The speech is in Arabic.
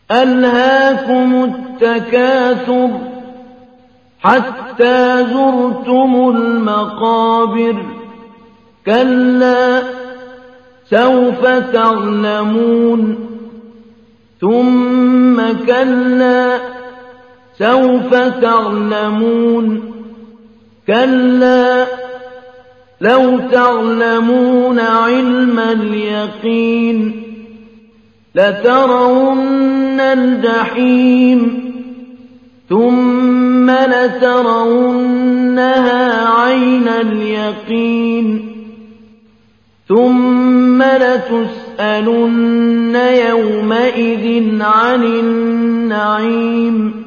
ألهاكم التكاثر حتى زرتم المقابر كلا سوف تعلمون ثم كلا سوف تعلمون كلا لو تعلمون علم اليقين لترون الجحيم ثم لترونها عين اليقين ثم لتسألن يومئذ عن النعيم